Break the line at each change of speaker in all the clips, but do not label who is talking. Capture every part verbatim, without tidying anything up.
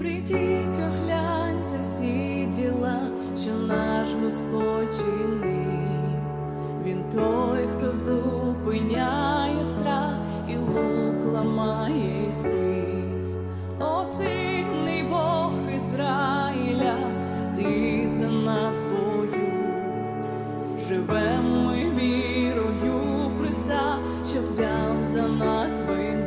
Прийдіть, огляньте всі діла, що наш Господь чинив. Він той, хто зупиняє страх і лук ламає і спис. О, сильний Бог Ізраїля, ти за нас бою. Живем ми вірою в Христа, що взяв за нас вину.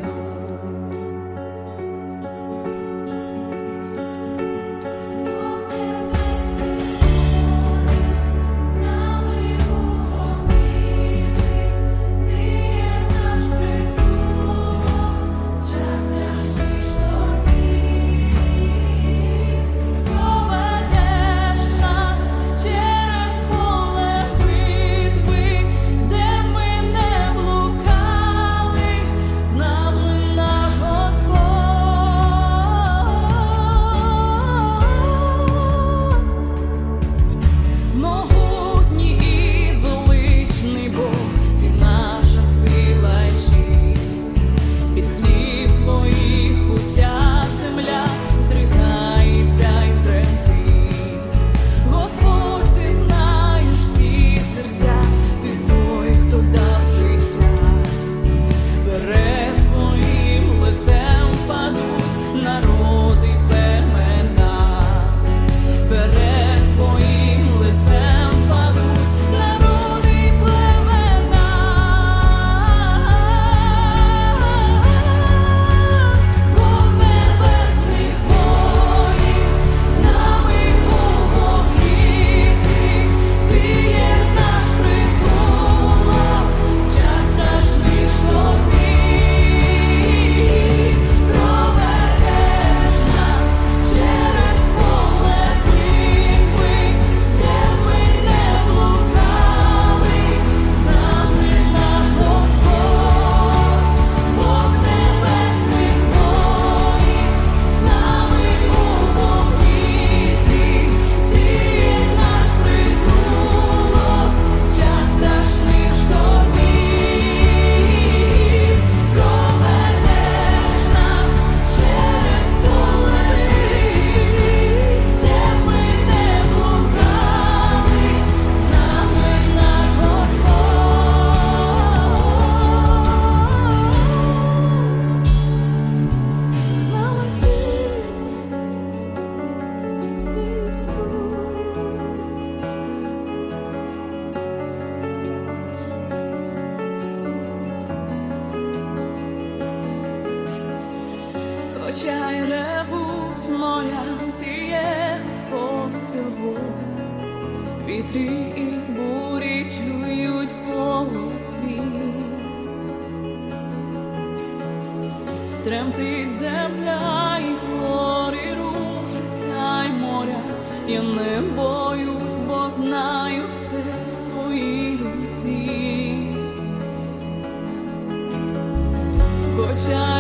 Хоча й ревуть моря, ти є Господь цього. Вітрі і бурі чують голос твій. Тремтить земля і гори рушиться, й моря. Я не боюсь, бо знаю все в твоїй руці. Хоча